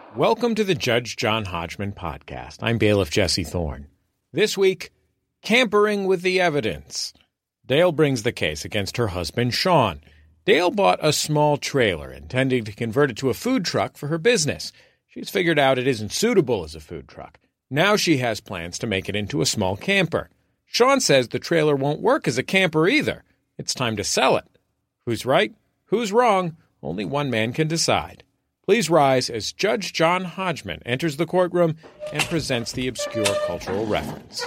Welcome to the Judge John Hodgman podcast. I'm bailiff Jesse Thorne. This week, campering with the evidence. Dale brings the case against her husband, Sean. Dale bought a small trailer, intending to convert it to a food truck for her business. She's figured out it isn't suitable as a food truck. Now she has plans to make it into a small camper. Sean says the trailer won't work as a camper either. It's time to sell it. Who's right? Who's wrong? Only one man can decide. Please rise as Judge John Hodgman enters the courtroom and presents the obscure cultural reference.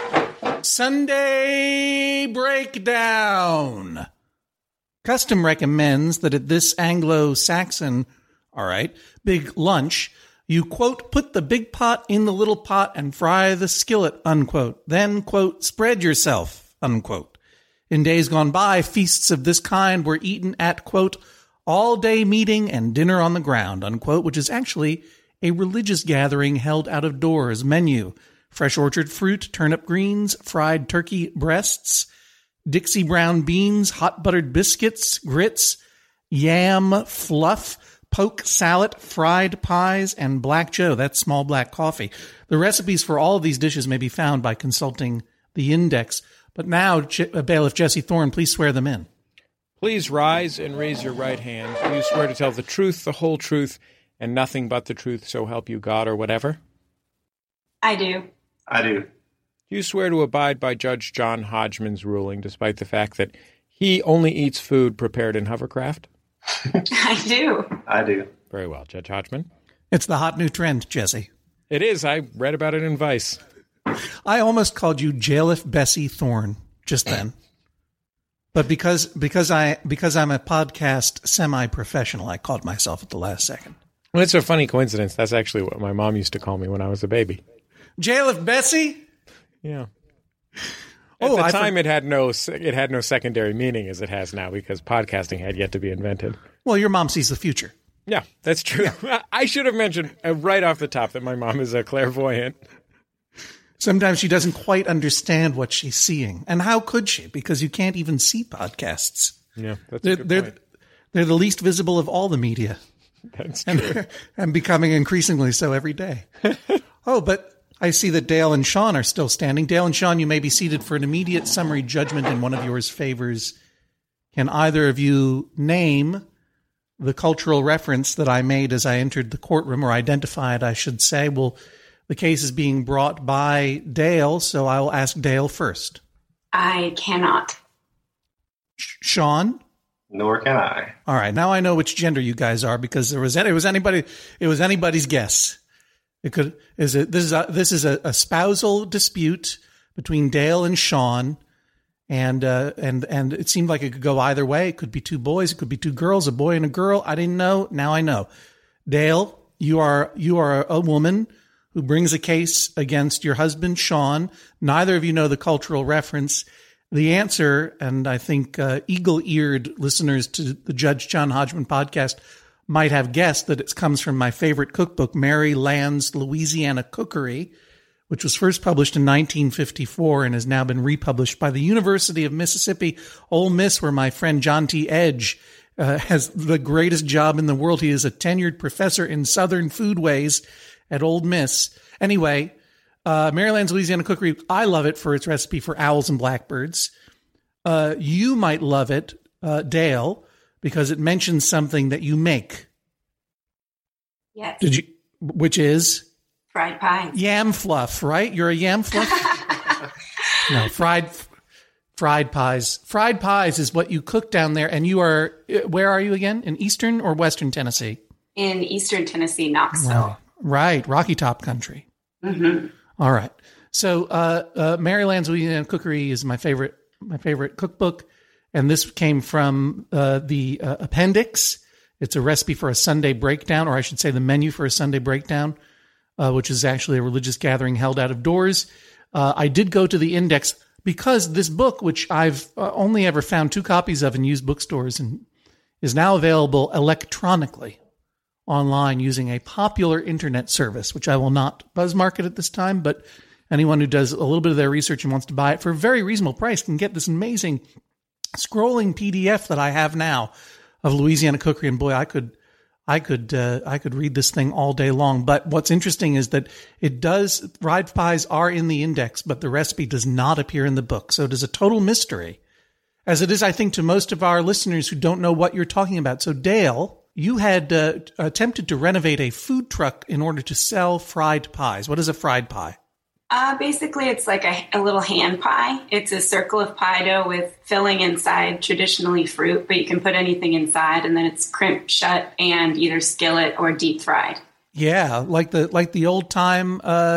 Sunday Breakdown. Custom recommends that at this Anglo-Saxon, big lunch, you, quote, put the big pot in the little pot and fry the skillet, unquote. Then, quote, spread yourself, unquote. In days gone by, feasts of this kind were eaten at, quote, all-day meeting and dinner on the ground, unquote, which is actually a religious gathering held out of doors. Menu: fresh orchard fruit, turnip greens, fried turkey breasts, Dixie brown beans, hot buttered biscuits, grits, yam fluff, poke salad, fried pies, and black joe. That's small black coffee. The recipes for all of these dishes may be found by consulting the index. But now, Bailiff Jesse Thorne, please swear them in. Please rise and raise your right hand. Do you swear to tell the truth, the whole truth, and nothing but the truth, so help you God or whatever? I do. I do. Do you swear to abide by Judge John Hodgman's ruling, despite the fact that he only eats food prepared in hovercraft? I do. I do. Very well, Judge Hodgman. It's the hot new trend, Jesse. It is. I read about it in Vice. I almost called you Jailiff Bessie Thorne just then. But because I'm a podcast semi-professional, I called myself at the last second. Well, it's a funny coincidence. That's actually what my mom used to call me when I was a baby. Jailiff Bessie? Yeah. At the time, it had no secondary meaning as it has now because podcasting had yet to be invented. Well, your mom sees the future. Yeah, that's true. Yeah. I should have mentioned right off the top that my mom is a clairvoyant. Sometimes she doesn't quite understand what she's seeing. And how could she? Because you can't even see podcasts. Yeah, that's a good point. They're the least visible of all the media. That's true. And becoming increasingly so every day. Oh, but I see that Dale and Sean are still standing. Dale and Sean, you may be seated for an immediate summary judgment in one of yours favors. Can either of you name the cultural reference that I made as I entered the courtroom, or identified, I should say? Well, the case is being brought by Dale, so I will ask Dale first. I cannot. Sean? Nor can I. All right, now I know which gender you guys are because it was anybody's guess. This is a spousal dispute between Dale and Sean, and it seemed like it could go either way. It could be two boys, it could be two girls, a boy and a girl. I didn't know. Now I know. Dale, you are a woman who brings a case against your husband, Sean. Neither of you know the cultural reference. The answer, and I think eagle-eared listeners to the Judge John Hodgman podcast might have guessed that it comes from my favorite cookbook, Mary Land's Louisiana Cookery, which was first published in 1954 and has now been republished by the University of Mississippi, Ole Miss, where my friend John T. Edge has the greatest job in the world. He is a tenured professor in Southern foodways at Ole Miss. Anyway, Maryland's Louisiana Cookery, I love it for its recipe for owls and blackbirds. You might love it, Dale, because it mentions something that you make. Yes. Which is? Fried pies. Yam fluff, right? You're a yam fluff? No, fried pies. Fried pies is what you cook down there. And you are, where are you again? In Eastern or Western Tennessee? In Eastern Tennessee, Knoxville. Wow. Right. Rocky Top country. Mm-hmm. All right. So, Maryland's Louisiana Cookery is my favorite cookbook. And this came from the appendix. It's a recipe for a Sunday breakdown, or I should say the menu for a Sunday breakdown, which is actually a religious gathering held out of doors. I did go to the index because this book, which I've only ever found 2 copies of in used bookstores, and is now available electronically online using a popular internet service, which I will not buzz market at this time, but anyone who does a little bit of their research and wants to buy it for a very reasonable price can get this amazing scrolling PDF that I have now of Louisiana Cookery. And boy, I could I could read this thing all day long. But what's interesting is that fried pies are in the index, but the recipe does not appear in the book. So it is a total mystery, as it is, I think, to most of our listeners who don't know what you're talking about. So Dale, you had attempted to renovate a food truck in order to sell fried pies. What is a fried pie? Basically, it's like a little hand pie. It's a circle of pie dough with filling inside, traditionally fruit, but you can put anything inside, and then it's crimped shut and either skillet or deep fried. Yeah, like the old time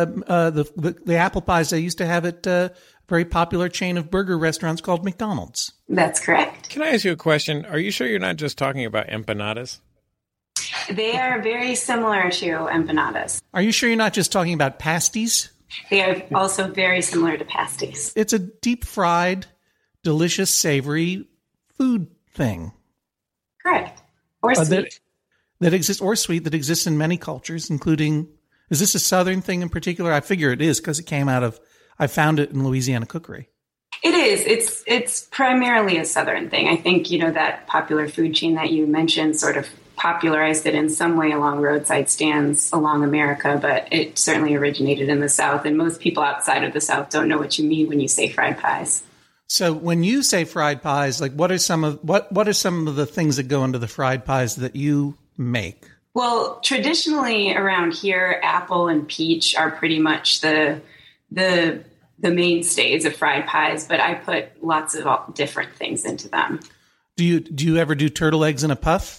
the apple pies they used to have at a very popular chain of burger restaurants called McDonald's. That's correct. Can I ask you a question? Are you sure you're not just talking about empanadas? They are very similar to empanadas. Are you sure you're not just talking about pasties? They are also very similar to pasties. It's a deep-fried, delicious, savory food thing. Correct. Or sweet. That exists, or sweet, that exists in many cultures, including, is this a Southern thing in particular? I figure it is because I found it in Louisiana cookery. It is. It's primarily a Southern thing. I think, that popular food chain that you mentioned sort of popularized it in some way along roadside stands along America, but it certainly originated in the South, and most people outside of the South don't know what you mean when you say fried pies. So when you say fried pies, like what are some of the things that go into the fried pies that you make? Well, traditionally around here, apple and peach are pretty much the mainstays of fried pies, but I put lots of different things into them. Do you ever do turtle eggs in a puff?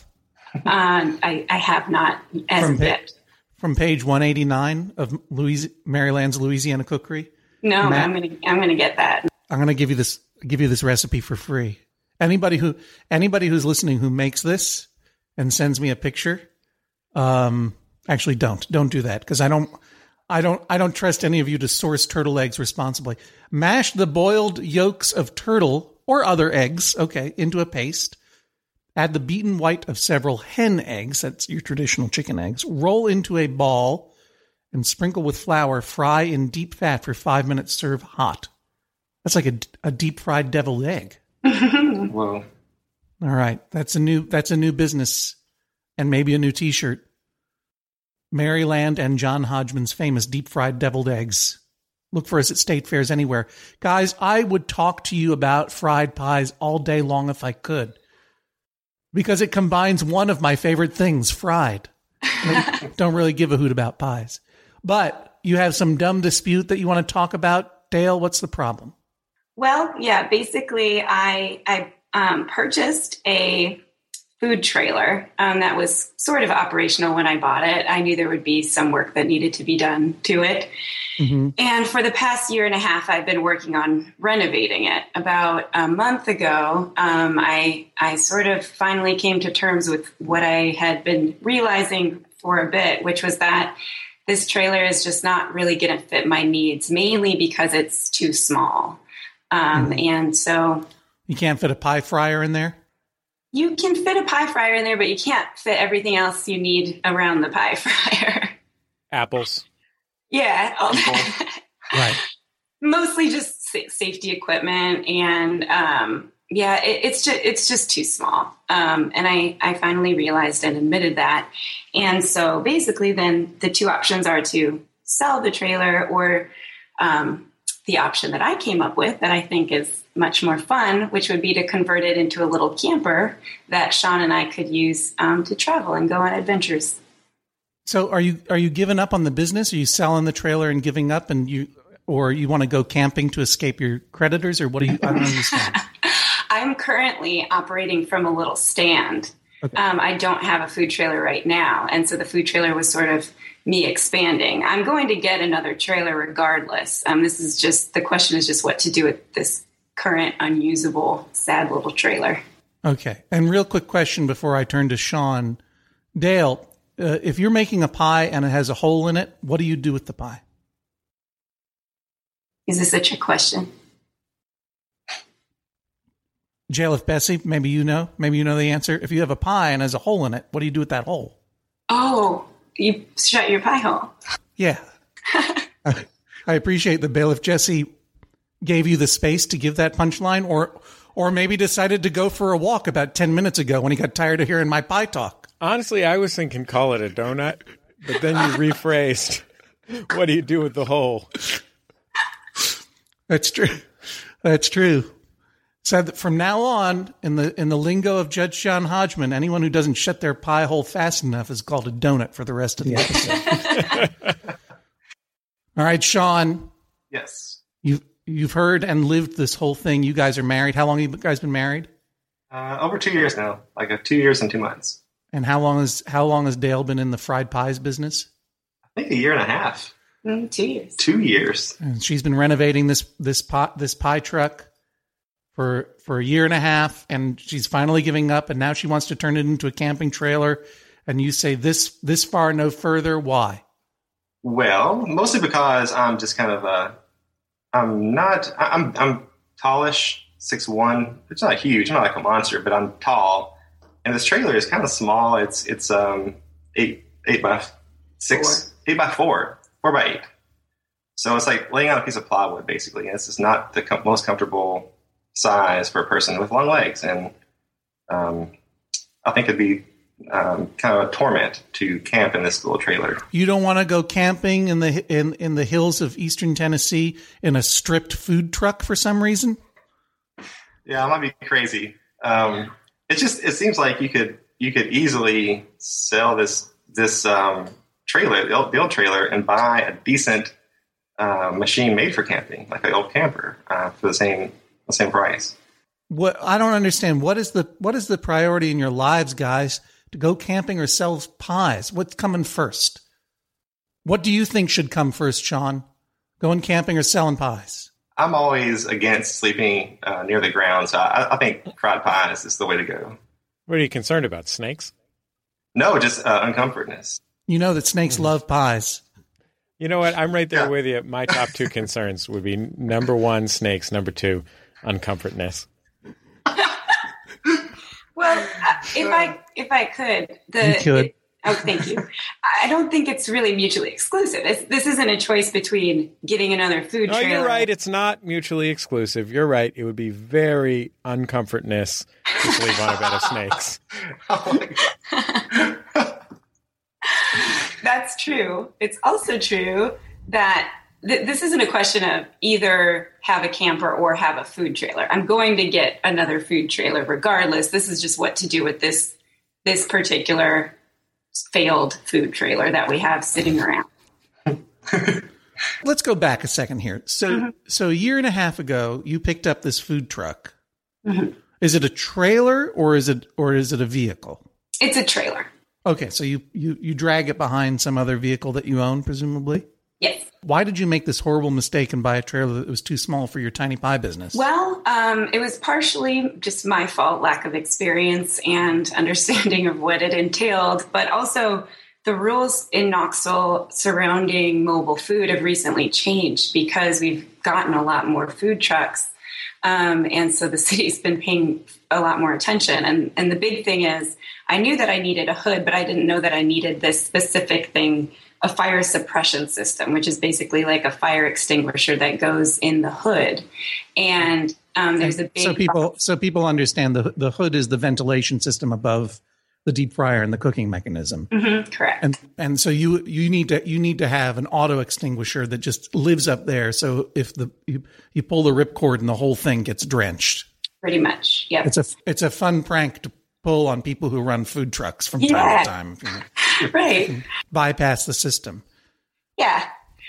I have not as of yet. From page 189 of Maryland's Louisiana Cookery. No, I'm gonna get that. I'm gonna give you this recipe for free. Anybody who's listening who makes this and sends me a picture, actually don't do that, because I don't trust any of you to source turtle eggs responsibly. Mash the boiled yolks of turtle or other eggs, into a paste. Add the beaten white of several hen eggs, that's your traditional chicken eggs. Roll into a ball and sprinkle with flour. Fry in deep fat for 5 minutes. Serve hot. That's like a deep fried deviled egg. Whoa! All right, that's a new business, and maybe a new T-shirt. Maryland and John Hodgman's famous deep fried deviled eggs. Look for us at state fairs anywhere, guys. I would talk to you about fried pies all day long if I could, because it combines one of my favorite things, fried. I don't really give a hoot about pies. But you have some dumb dispute that you want to talk about. Dale, what's the problem? Well, yeah, basically I purchased a food trailer that was sort of operational when I bought it. I knew there would be some work that needed to be done to it. Mm-hmm. And for the past year and a half, I've been working on renovating it. About a month ago, I sort of finally came to terms with what I had been realizing for a bit, which was that this trailer is just not really going to fit my needs, mainly because it's too small. And so... You can't fit a pie fryer in there? You can fit a pie fryer in there, but you can't fit everything else you need around the pie fryer. Apples. Yeah. All that. Right. Mostly just safety equipment. And it's just too small. And I finally realized and admitted that. And so basically then the two options are to sell the trailer, or the option that I came up with that I think is much more fun, which would be to convert it into a little camper that Sean and I could use to travel and go on adventures. So are you giving up on the business? Are you selling the trailer and giving up, or you want to go camping to escape your creditors, or what do you? I don't understand. I'm currently operating from a little stand. Okay. I don't have a food trailer right now. And so the food trailer was sort of me expanding. I'm going to get another trailer regardless. The question is just what to do with this current unusable, sad little trailer. Okay. And real quick question before I turn to Sean. Dale, if you're making a pie and it has a hole in it, what do you do with the pie? Is this a trick question? JLF Bessie, maybe you know the answer. If you have a pie and has a hole in it, what do you do with that hole? Oh, you shut your pie hole. Yeah. I appreciate that Bailiff Jesse gave you the space to give that punchline, or maybe decided to go for a walk about 10 minutes ago when he got tired of hearing my pie talk. Honestly, I was thinking call it a donut, but then you rephrased. What do you do with the hole? That's true. That's true. So that from now on, in the lingo of Judge John Hodgman, anyone who doesn't shut their pie hole fast enough is called a donut for the rest of the episode. All right, Sean. Yes. You've heard and lived this whole thing. You guys are married. How long have you guys been married? Over 2 years now, like 2 years and 2 months. And how long has Dale been in the fried pies business? I think 1.5 years. 2 years. 2 years. And she's been renovating this pie truck for 1.5 years, and she's finally giving up, and now she wants to turn it into a camping trailer. And you say this far, no further. Why? Well, mostly because I'm just kind of I'm tallish, 6'1". It's not huge. I'm not like a monster, but I'm tall. And this trailer is kind of small. It's 8 by 6, 8 by 4, 4 by 8. So it's like laying on a piece of plywood, basically. And this is not the most comfortable size for a person with long legs. And I think it'd be kind of a torment to camp in this little trailer. You don't want to go camping in the hills of eastern Tennessee in a stripped food truck for some reason? Yeah, I might be crazy. It seems like you could easily sell this trailer, the old trailer, and buy a decent machine made for camping, like an old camper, for the same price. What I don't understand, what is the priority in your lives, guys? To go camping or sell pies? What's coming first? What do you think should come first, Sean? Going camping or selling pies? I'm always against sleeping near the ground, so I think fried pies is the way to go. What are you concerned about, snakes? No, just uncomfortness. You know that snakes love pies. You know what? I'm right there with you. My top two concerns would be number 1, snakes. Number 2, uncomfortness. Well, if I could, thank you. I don't think it's really mutually exclusive. This isn't a choice between getting ananother food trailer. No, you're right. It's not mutually exclusive. You're right. It would be very uncomfortness to sleep on a bed of snakes. Oh my God. That's true. It's also true that this isn't a question of either have a camper or have a food trailer. I'm going to get another food trailer regardless. This is just what to do with this particular failed food trailer that we have sitting around. Let's go back a second here. So 1.5 years ago, you picked up this food truck. Mm-hmm. Is it a trailer or is it a vehicle? It's a trailer. Okay, so you drag it behind some other vehicle that you own, presumably? Yes. Why did you make this horrible mistake and buy a trailer that was too small for your tiny pie business? Well, it was partially just my fault, lack of experience and understanding of what it entailed, but also the rules in Knoxville surrounding mobile food have recently changed because we've gotten a lot more food trucks. And so the city's been paying a lot more attention. And the big thing is I knew that I needed a hood, but I didn't know that I needed this specific thing, a fire suppression system, which is basically like a fire extinguisher that goes in the hood. And there's a big... So people understand the hood is the ventilation system above the deep fryer and the cooking mechanism. Mm-hmm, correct. And so you need to have an auto extinguisher that just lives up there. So if you pull the ripcord and the whole thing gets drenched. Pretty much. Yeah. It's a fun prank to pull on people who run food trucks from time to time. Right. Bypass the system. Yeah.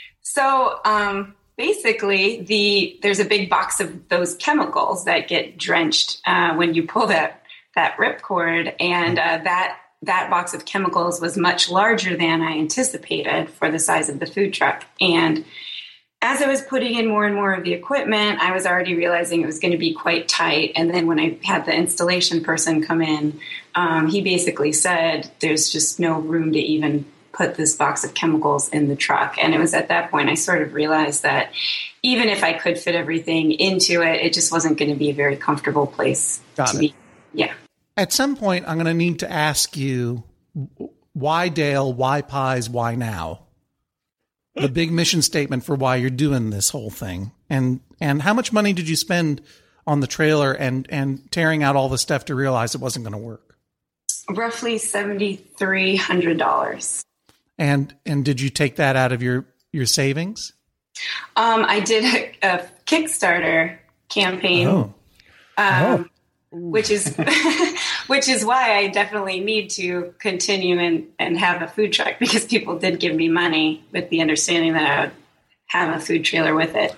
So basically there's a big box of those chemicals that get drenched when you pull that ripcord, and that box of chemicals was much larger than I anticipated for the size of the food truck. And as I was putting in more and more of the equipment, I was already realizing it was going to be quite tight. And then when I had the installation person come in, he basically said, there's just no room to even put this box of chemicals in the truck. And it was at that point I sort of realized that even if I could fit everything into it, it just wasn't going to be a very comfortable place to be. Yeah. At some point, I'm going to need to ask you, why Dale, why pies, why now? The big mission statement for why you're doing this whole thing. And how much money did you spend on the trailer and tearing out all the stuff to realize it wasn't going to work? roughly $7,300. And did you take that out of your savings? I did a Kickstarter campaign, which is which is why I definitely need to continue and have a food truck, because people did give me money with the understanding that I would have a food trailer with it.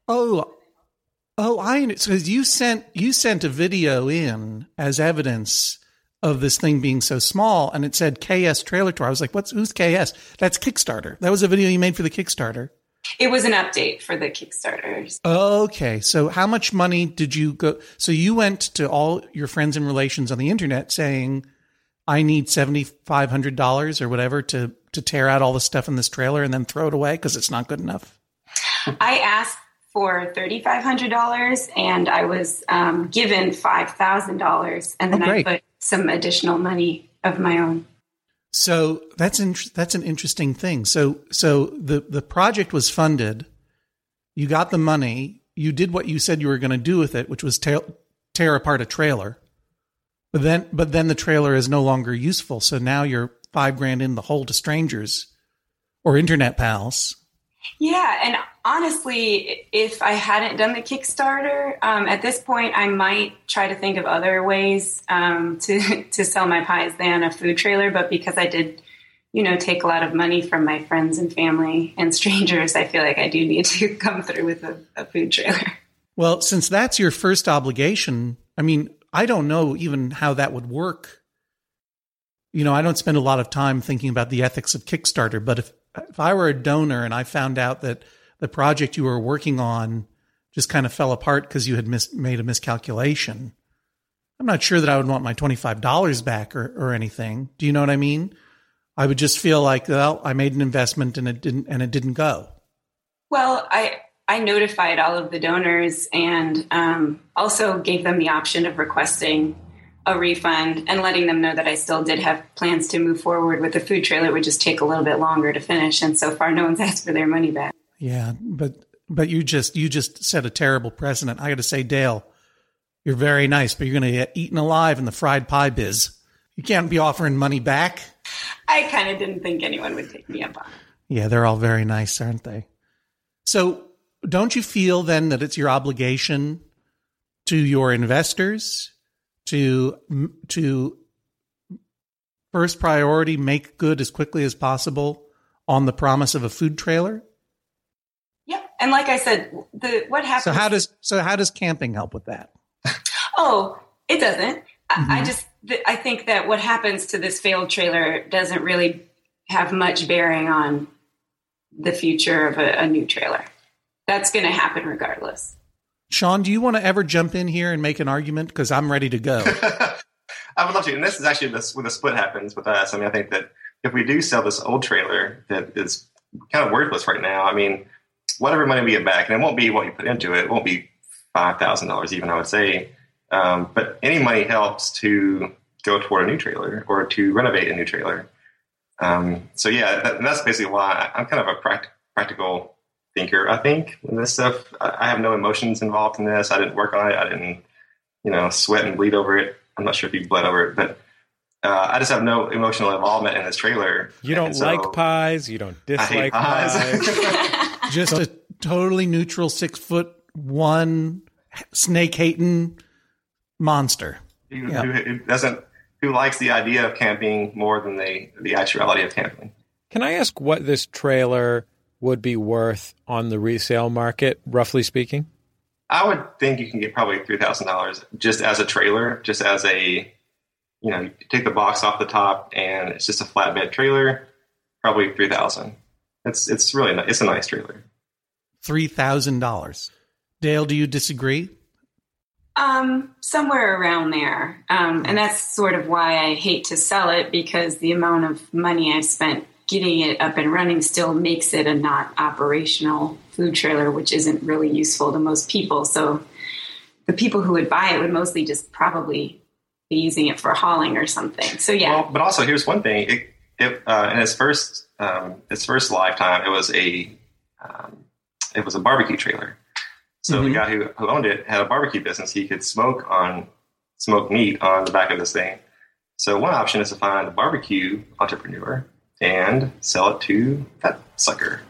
So you sent a video in as evidence of this thing being so small, and it said KS Trailer Tour. I was like, who's KS? That's Kickstarter. That was a video you made for the Kickstarter. It was an update for the Kickstarters. Okay. So how much money did you go? So you went to all your friends and relations on the internet saying, I need $7,500 or whatever to tear out all the stuff in this trailer and then throw it away because it's not good enough. I asked for $3,500 and I was given $5,000, and then I put some additional money of my own. So that's an interesting thing. So the project was funded. You got the money. You did what you said you were going to do with it, which was tear apart a trailer. But then the trailer is no longer useful. So now you're $5,000 in the hole to strangers or internet pals. Yeah, and honestly, if I hadn't done the Kickstarter, at this point, I might try to think of other ways to sell my pies than a food trailer. But because I did, take a lot of money from my friends and family and strangers, I feel like I do need to come through with a food trailer. Well, since that's your first obligation, I mean, I don't know even how that would work. I don't spend a lot of time thinking about the ethics of Kickstarter, but if I were a donor and I found out that the project you were working on just kind of fell apart because you had made a miscalculation, I'm not sure that I would want my $25 back or anything. Do you know what I mean? I would just feel like, well, I made an investment and it didn't go. Well, I notified all of the donors and also gave them the option of requesting a refund and letting them know that I still did have plans to move forward with the food trailer. It would just take a little bit longer to finish. And so far, no one's asked for their money back. Yeah, but you just set a terrible precedent. I got to say, Dale, you're very nice, but you're going to get eaten alive in the fried pie biz. You can't be offering money back. I kind of didn't think anyone would take me up on it. Yeah, they're all very nice, aren't they? So don't you feel then that it's your obligation to your investors to first priority make good as quickly as possible on the promise of a food trailer? Yep. And like I said, what happens... So how does camping help with that? Oh, it doesn't. Mm-hmm. I think that what happens to this failed trailer doesn't really have much bearing on the future of a new trailer. That's going to happen regardless. Sean, do you want to ever jump in here and make an argument? Because I'm ready to go. I would love to. And this is actually where the split happens with us. I mean, I think that if we do sell this old trailer that is kind of worthless right now, I mean, whatever money we get back, and it won't be what you put into it, won't be $5,000 even, I would say. But any money helps to go toward a new trailer or to renovate a new trailer. So yeah, that's basically why I'm kind of a practical thinker, I think, in this stuff. I have no emotions involved in this. I didn't work on it. I didn't, sweat and bleed over it. I'm not sure if you bled over it, but I just have no emotional involvement in this trailer. You don't like pies. You don't dislike pies. Just a totally neutral 6'1" snake-hating monster. Who likes the idea of camping more than the actuality of camping. Can I ask what this trailer would be worth on the resale market, roughly speaking? I would think you can get probably $3,000 just as a trailer, just as a, you take the box off the top and it's just a flatbed trailer, probably $3,000. It's really nice. It's a nice trailer. $3,000. Dale, do you disagree? Somewhere around there. And that's sort of why I hate to sell it, because the amount of money I've spent getting it up and running still makes it a not operational food trailer, which isn't really useful to most people. So the people who would buy it would mostly just probably be using it for hauling or something. So yeah. Well, but also here's one thing. In its first lifetime, it was a barbecue trailer. So the guy who owned it had a barbecue business. He could smoke meat on the back of this thing. So one option is to find a barbecue entrepreneur and sell it to that sucker.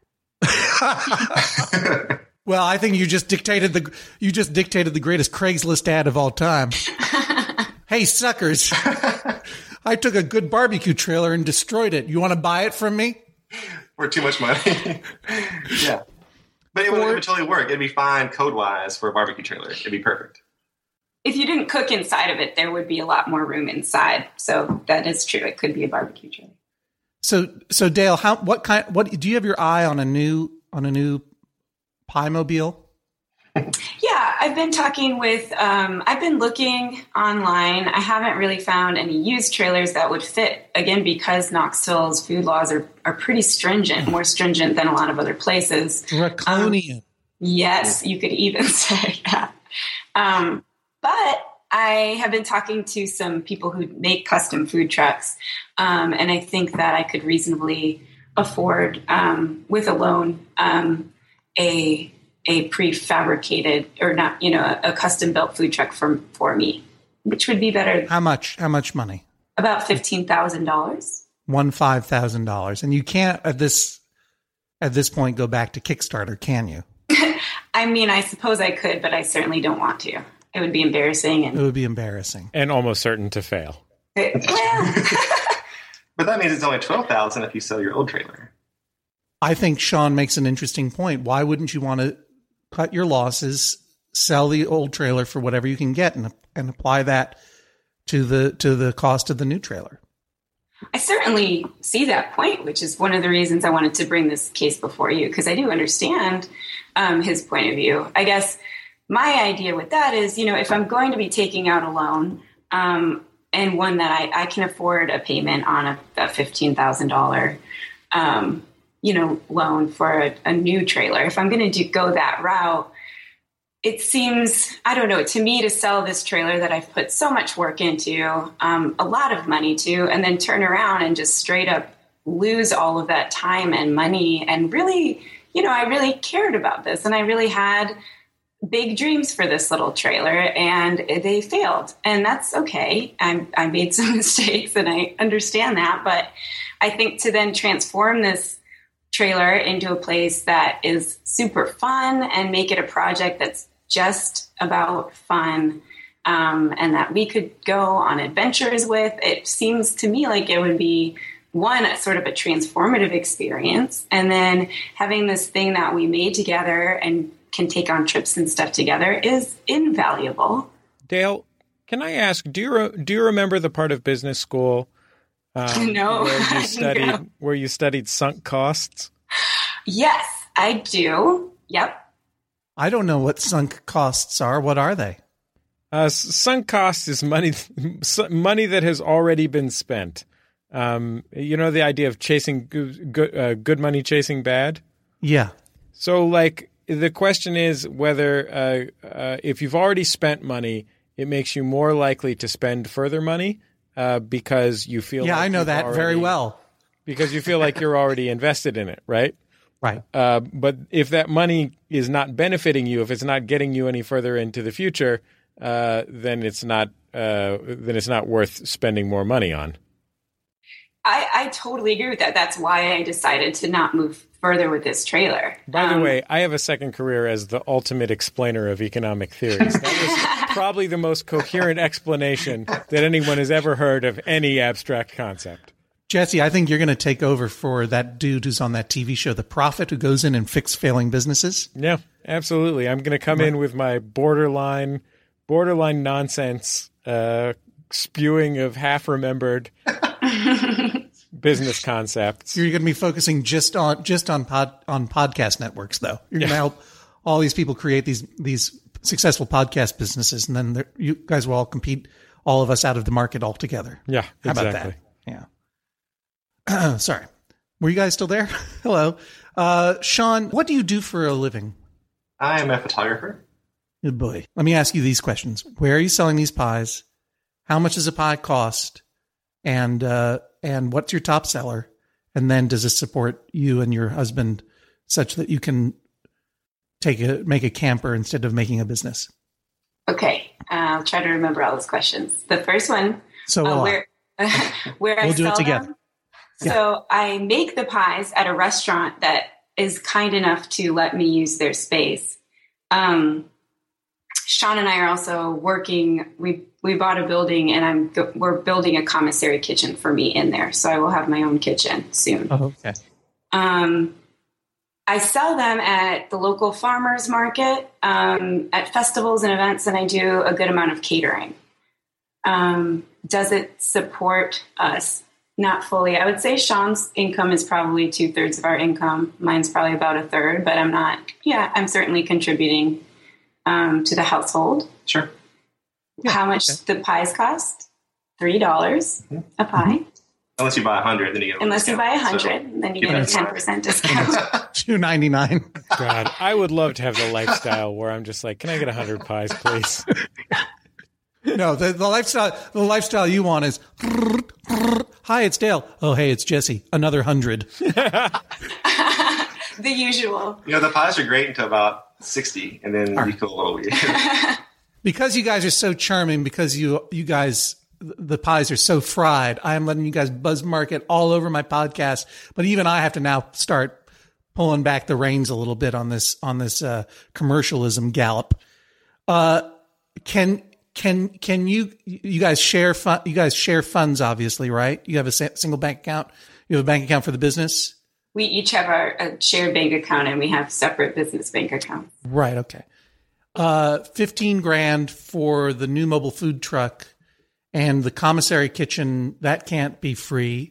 Well, I think you just dictated the greatest Craigslist ad of all time. Hey, suckers. I took a good barbecue trailer and destroyed it. You want to buy it from me? For too much money. Yeah. But it would totally work. It'd be fine code-wise for a barbecue trailer. It'd be perfect. If you didn't cook inside of it, there would be a lot more room inside. So that is true. It could be a barbecue trailer. So Dale, what do you have your eye on a new Pi-mobile? Yeah, I've been talking with, I've been looking online. I haven't really found any used trailers that would fit, again, because Knoxville's food laws are pretty stringent, more stringent than a lot of other places. Draconian. Yes, you could even say that. But I have been talking to some people who make custom food trucks, and I think that I could reasonably afford, with a loan, a prefabricated or not, a custom built food truck for me, which would be better. How much money? About $15,000. $15,000. And you can't at this point go back to Kickstarter, can you? I mean, I suppose I could, but I certainly don't want to. It would be embarrassing. It would be embarrassing. And almost certain to fail. Well. But that means it's only $12,000 if you sell your old trailer. I think Sean makes an interesting point. Why wouldn't you want to cut your losses, sell the old trailer for whatever you can get, and apply that to the cost of the new trailer? I certainly see that point, which is one of the reasons I wanted to bring this case before you, because I do understand his point of view. I guess my idea with that is, if I'm going to be taking out a loan, and one that I can afford a payment on a $15,000 loan for a new trailer. If I'm going to go that route, it seems, I don't know, to me to sell this trailer that I've put so much work into, a lot of money to, and then turn around and just straight up lose all of that time and money. And really, I really cared about this, and I really had big dreams for this little trailer, and they failed. And that's okay. I made some mistakes, and I understand that. But I think to then transform this trailer into a place that is super fun and make it a project that's just about fun, and that we could go on adventures with, it seems to me like it would be sort of a transformative experience. And then having this thing that we made together and can take on trips and stuff together is invaluable. Dale, can I ask, do you remember the part of business school no, where you studied sunk costs? Yes, I do. Yep. I don't know what sunk costs are. What are they? Sunk cost is money that has already been spent. The idea of chasing good money, chasing bad. Yeah. So, the question is whether if you've already spent money, it makes you more likely to spend further money because you feel. Yeah, I know that very well. Because you feel like you're already invested in it, right? Right. But if that money is not benefiting you, if it's not getting you any further into the future, then it's not worth spending more money on. I totally agree with that. That's why I decided to not move further with this trailer. By the way, I have a second career as the ultimate explainer of economic theories. That was probably the most coherent explanation that anyone has ever heard of any abstract concept. Jesse, I think you're going to take over for that dude who's on that TV show, The Prophet, who goes in and fixes failing businesses. Yeah, absolutely. I'm going to come in with my borderline nonsense, spewing of half-remembered business concepts. You're going to be focusing just on podcast networks, though. You're going to help all these people create these successful podcast businesses, and then you guys will all compete all of us out of the market altogether. Yeah, exactly. How about that? Yeah. Sorry. Were you guys still there? Hello. Sean, what do you do for a living? I am a photographer. Good boy. Let me ask you these questions. Where are you selling these pies? How much does a pie cost? And what's your top seller? And then does it support you and your husband such that you can make a camper instead of making a business? Okay. I'll try to remember all those questions. The first one So where where I we'll do sell it together. them. So I make the pies at a restaurant that is kind enough to let me use their space. Sean and I are also working. We bought a building, and we're building a commissary kitchen for me in there. So I will have my own kitchen soon. Oh, okay. I sell them at the local farmers market, at festivals and events, and I do a good amount of catering. Does it support us? Not fully. I would say Sean's income is probably 2/3 of our income. Mine's probably about 1/3, but I'm certainly contributing to the household. Sure. Yeah, how much the pies cost? $3 a pie. Unless you buy 100, then you get a Unless you buy 100, then you get a 10% discount. $2.99. God, I would love to have the lifestyle where I'm just like, can I get 100 pies, please? No, the lifestyle you want is, hi, it's Dale. Oh, hey, it's Jesse. Another 100. The usual. The pies are great until about 60, and then you feel a little weird. Because you guys are so charming, because you guys, the pies are so fried, I am letting you guys buzz market all over my podcast. But even I have to now start pulling back the reins a little bit on this commercialism gallop. Can you guys share you guys share funds, obviously, right? You have a single bank account. You have a bank account for the business. We each have a shared bank account, and we have separate business bank accounts. Right. Okay. $15,000 for the new mobile food truck and the commissary kitchen. That can't be free.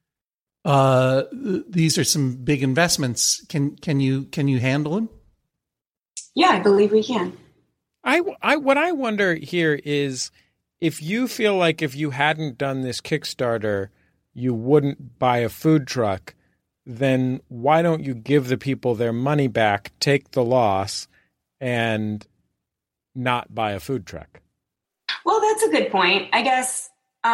These are some big investments. Can you handle them? Yeah, I believe we can. What I wonder here is if you feel like if you hadn't done this Kickstarter, you wouldn't buy a food truck, then why don't you give the people their money back, take the loss, and not buy a food truck? Well, that's a good point. I guess,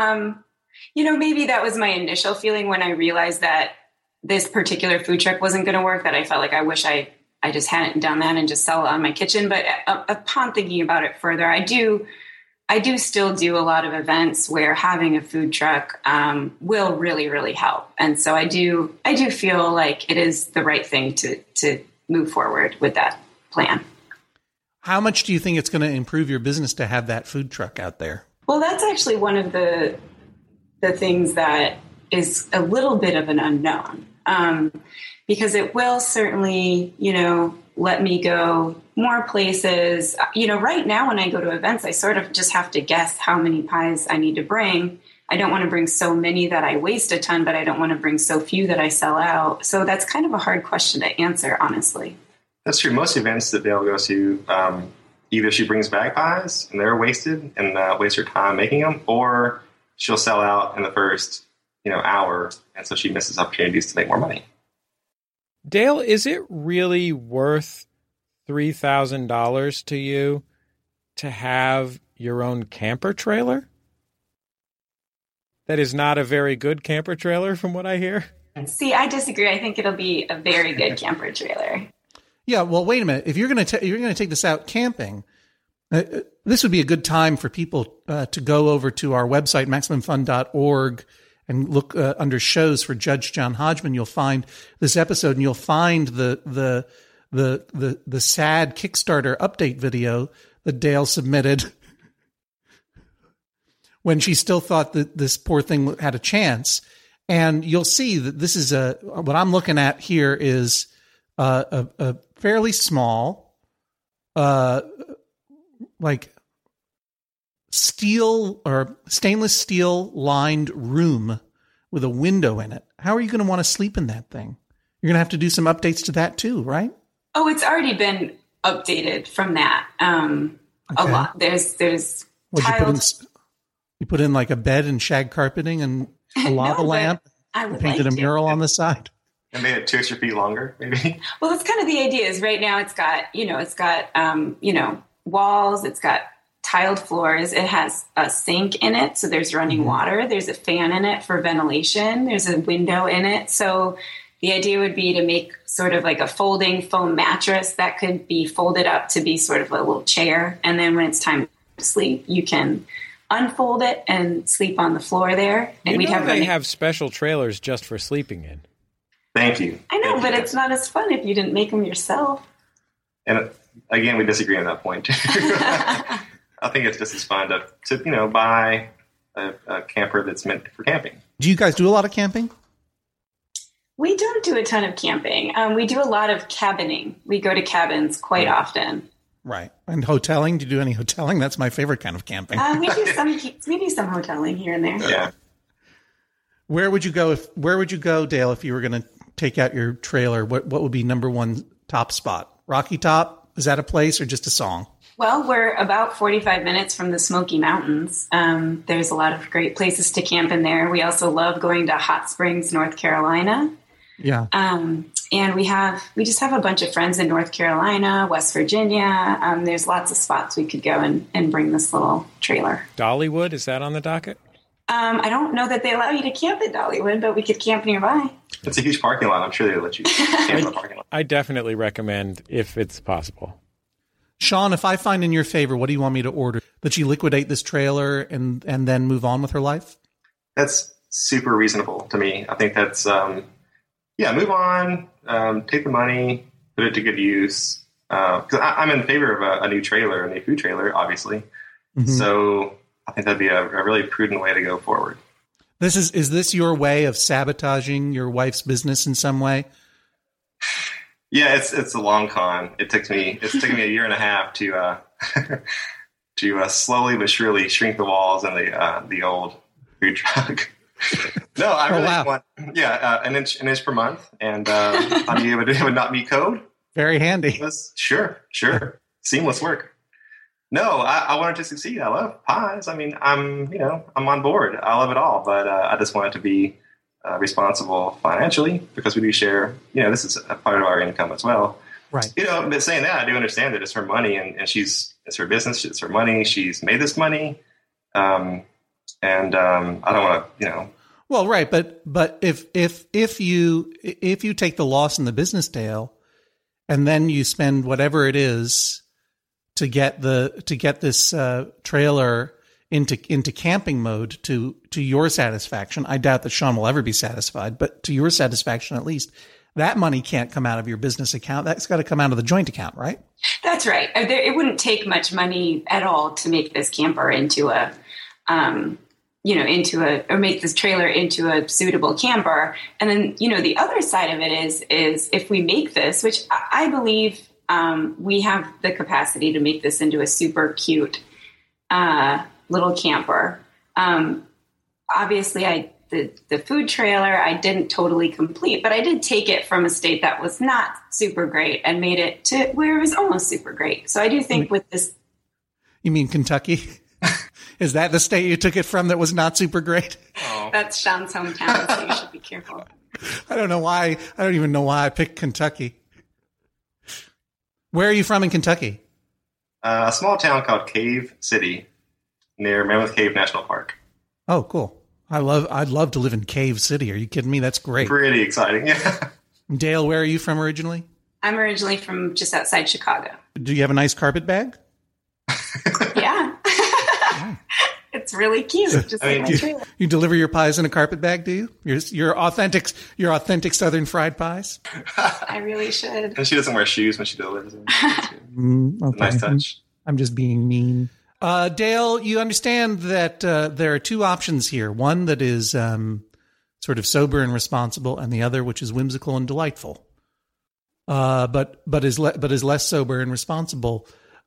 maybe that was my initial feeling when I realized that this particular food truck wasn't going to work, that I felt like I wish I just hadn't done that and just sell it on my kitchen. But upon thinking about it further, I do still do a lot of events where having a food truck will really, really help. And so I do feel like it is the right thing to move forward with that plan. How much do you think it's going to improve your business to have that food truck out there? Well, that's actually one of the things that is a little bit of an unknown, because it will certainly, let me go more places. Right now when I go to events, I sort of just have to guess how many pies I need to bring. I don't want to bring so many that I waste a ton, but I don't want to bring so few that I sell out. So that's kind of a hard question to answer, honestly. That's true. Most events that Dale goes to, either she brings back pies and they're wasted and wastes her time making them, or she'll sell out in the first, hour, and so she misses opportunities to make more money. Dale, is it really worth $3,000 to you to have your own camper trailer? That is not a very good camper trailer, from what I hear. See, I disagree. I think it'll be a very good camper trailer. Yeah, well, wait a minute. If you're going to take this out camping, this would be a good time for people to go over to our website, MaximumFun.org, and look under shows for Judge John Hodgman. You'll find this episode, and you'll find the sad Kickstarter update video that Dale submitted when she still thought that this poor thing had a chance. And you'll see that this is what I'm looking at here is a fairly small, like steel or stainless steel lined room with a window in it. How are you going to want to sleep in that thing? You're going to have to do some updates to that too, right? Oh, it's already been updated from that. A lot. There's you put in like a bed and shag carpeting and a lava lamp. I would painted like a mural on the side. And made it 2 extra feet longer, maybe. Well, that's kind of the idea. Is right now it's got walls. It's got tiled floors. It has a sink in it, so there's running water. There's a fan in it for ventilation. There's a window in it. So the idea would be to make sort of like a folding foam mattress that could be folded up to be sort of a little chair. And then when it's time to sleep, you can unfold it and sleep on the floor there. And we'd have they have special trailers just for sleeping in. Thank you. I know, but it's not as fun if you didn't make them yourself. And again, we disagree on that point. I think it's just as fun to buy a camper that's meant for camping. Do you guys do a lot of camping? We don't do a ton of camping. We do a lot of cabining. We go to cabins quite often. Right. And hoteling? Do you do any hoteling? That's my favorite kind of camping. We do some hoteling here and there. Yeah. Where would you go, Dale, if you were going to take out your trailer? What would be number one top spot? Rocky Top? Is that a place or just a song? Well, we're about 45 minutes from the Smoky Mountains. There's a lot of great places to camp in there. We also love going to Hot Springs, North Carolina. Yeah. And we just have a bunch of friends in North Carolina, West Virginia. There's lots of spots we could go and bring this little trailer. Dollywood, is that on the docket? I don't know that they allow you to camp at Dollywood, but we could camp nearby. It's a huge parking lot. I'm sure they'll let you camp in the parking lot. I definitely recommend if it's possible. Sean, if I find in your favor, what do you want me to order? That she liquidate this trailer and then move on with her life? That's super reasonable to me. I think that's, move on, take the money, put it to good use. Because I'm in favor of a new trailer, a new food trailer, obviously. Mm-hmm. So I think that'd be a really prudent way to go forward. Is this your way of sabotaging your wife's business in some way? Yeah, it's a long con. It's taken me a year and a half to slowly but surely shrink the walls in the old food truck. No, I really want an inch per month, and I'd be able to not meet code. Very handy. Sure. Seamless work. No, I want it to succeed. I love pies. I mean, I'm on board. I love it all, but I just want it to be responsible financially because we do share. This is a part of our income as well. Right. But saying that, I do understand that it's her money and it's her business. It's her money. She's made this money, and I don't want to. Well, right, but if you take the loss in the business, Dale, and then you spend whatever it is to get this trailer into camping mode to your satisfaction. I doubt that Sean will ever be satisfied, but to your satisfaction at least, that money can't come out of your business account. That's got to come out of the joint account, right? That's right. It wouldn't take much money at all to make this camper into or make this trailer into a suitable camper. And then, the other side of it is if we make this, which I believe we have the capacity to make this into a super cute little camper. Obviously, the food trailer I didn't totally complete, but I did take it from a state that was not super great and made it to where it was almost super great. So I do think with this. You mean Kentucky? Is that the state you took it from that was not super great? Oh. That's Sean's hometown, so you should be careful. I don't know why. I don't even know why I picked Kentucky. Where are you from in Kentucky? A small town called Cave City near Mammoth Cave National Park. Oh, cool. I'd love to live in Cave City. Are you kidding me? That's great. Pretty exciting. Yeah. Dale, where are you from originally? I'm originally from just outside Chicago. Do you have a nice carpet bag? Yeah. It's really cute. Just like my trailer. You deliver your pies in a carpet bag, do you? Your authentic Southern fried pies? I really should. And she doesn't wear shoes when she delivers them. Okay. Nice touch. I'm just being mean. Dale, you understand that there are two options here. One that is sort of sober and responsible, and the other which is whimsical and delightful. But is less sober and responsible.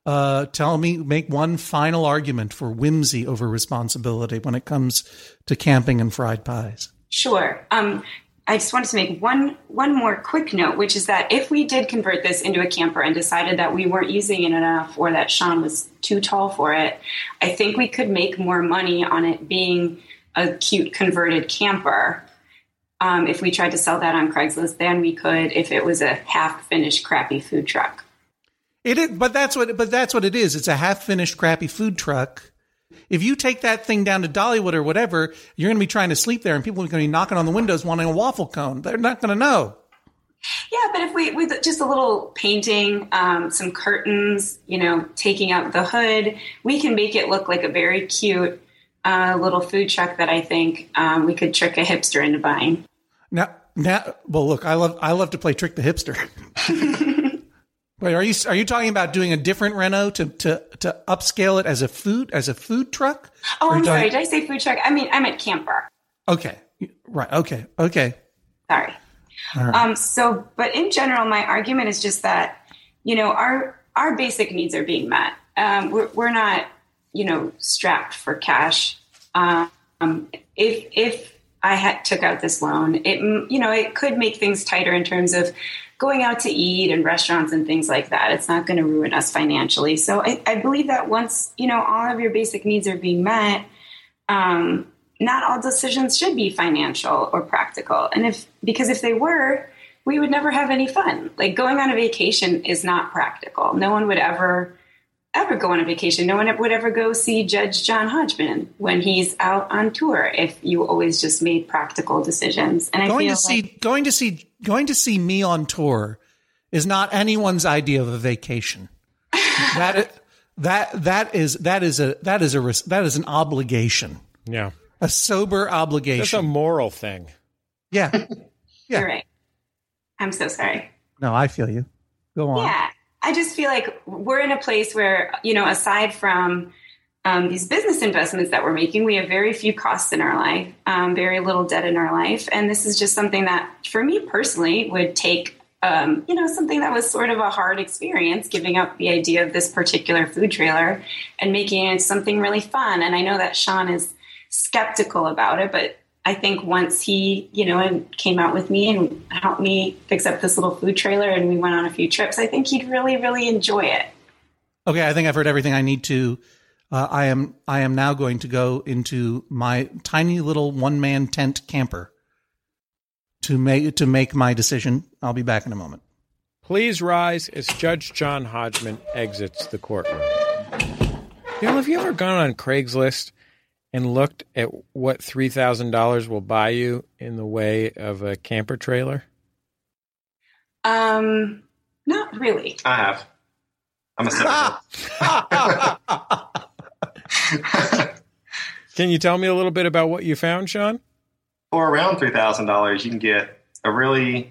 Make one final argument for whimsy over responsibility when it comes to camping and fried pies. Sure. I just wanted to make one more quick note, which is that if we did convert this into a camper and decided that we weren't using it enough or that Sean was too tall for it, I think we could make more money on it being a cute converted camper. If we tried to sell that on Craigslist than we could if it was a half-finished crappy food truck. It is, but that's what it is. It's a half-finished crappy food truck. If you take that thing down to Dollywood or whatever, you're going to be trying to sleep there, and people are going to be knocking on the windows wanting a waffle cone. They're not going to know. Yeah, but if with just a little painting, some curtains, taking out the hood, we can make it look like a very cute a little food truck that I think we could trick a hipster into buying. Now, well, look, I love to play trick the hipster. Wait, are you talking about doing a different reno to upscale it as a food truck? Oh, I'm sorry. Did I say food truck? I meant camper. Okay. Right. Okay. Sorry. All right. But in general, my argument is just that, our basic needs are being met. We're not, strapped for cash. If I took out this loan, it could make things tighter in terms of going out to eat and restaurants and things like that. It's not going to ruin us financially. So I believe that once, all of your basic needs are being met, not all decisions should be financial or practical. And because if they were, we would never have any fun. Like going on a vacation is not practical. No one would ever go on a vacation. No one would ever go see Judge John Hodgman when he's out on tour if you always just made practical decisions. And going to see me on tour is not anyone's idea of a vacation. That is an obligation. Yeah. A sober obligation. It's a moral thing. Yeah. You're right. I'm so sorry. No, I feel you. Go on. Yeah. I just feel like we're in a place where, aside from these business investments that we're making, we have very few costs in our life, very little debt in our life. And this is just something that, for me personally, would take, something that was sort of a hard experience, giving up the idea of this particular food trailer and making it something really fun. And I know that Sean is skeptical about it, but I think once he, came out with me and helped me fix up this little food trailer and we went on a few trips, I think he'd really, really enjoy it. Okay, I think I've heard everything I need to. I am now going to go into my tiny little one-man tent camper to make my decision. I'll be back in a moment. Please rise as Judge John Hodgman exits the courtroom. Have you ever gone on Craigslist and looked at what $3,000 will buy you in the way of a camper trailer? Not really. I have. I'm a skeptic. Can you tell me a little bit about what you found, Sean? For around $3,000, you can get a really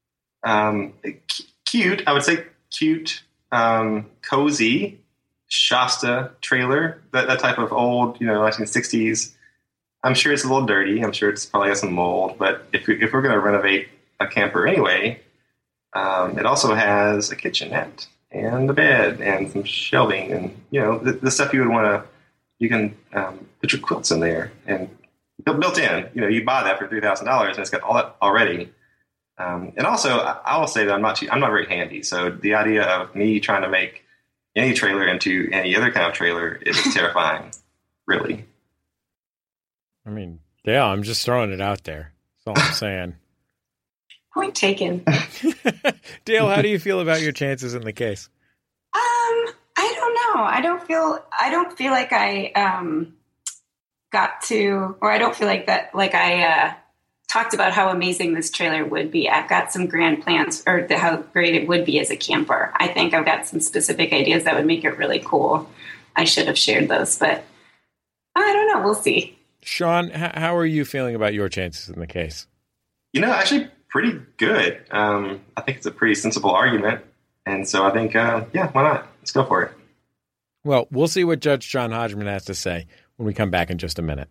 cute, I would say cute, cozy Shasta trailer, that type of old, 1960s. I'm sure it's a little dirty. I'm sure it's probably got some mold. But if we're going to renovate a camper anyway, it also has a kitchenette and a bed and some shelving and, the stuff you would want to, you can put your quilts in there and built in. You buy that for $3,000 and it's got all that already. And also, I will say that I'm not very handy. So the idea of me trying to make any trailer into any other kind of trailer is terrifying, really. I mean, yeah, I'm just throwing it out there. That's all I'm saying. Point taken. Dale, how do you feel about your chances in the case? I don't know. I don't feel like I got to, or I don't feel like that, like I talked about how amazing this trailer would be. I've got some grand plans, or how great it would be as a camper. I think I've got some specific ideas that would make it really cool. I should have shared those, but I don't know. We'll see. Sean, how are you feeling about your chances in the case? Actually pretty good. I think it's a pretty sensible argument. And so I think, why not? Let's go for it. Well, we'll see what Judge John Hodgman has to say when we come back in just a minute.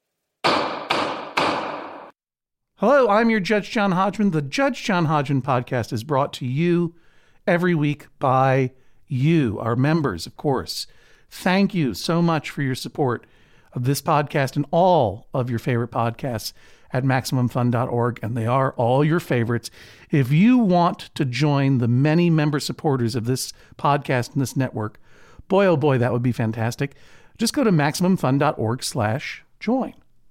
Hello, I'm your Judge John Hodgman. The Judge John Hodgman podcast is brought to you every week by you, our members, of course. Thank you so much for your support of this podcast and all of your favorite podcasts at MaximumFun.org, and they are all your favorites. If you want to join the many member supporters of this podcast and this network, boy, oh boy, that would be fantastic. Just go to MaximumFun.org/join.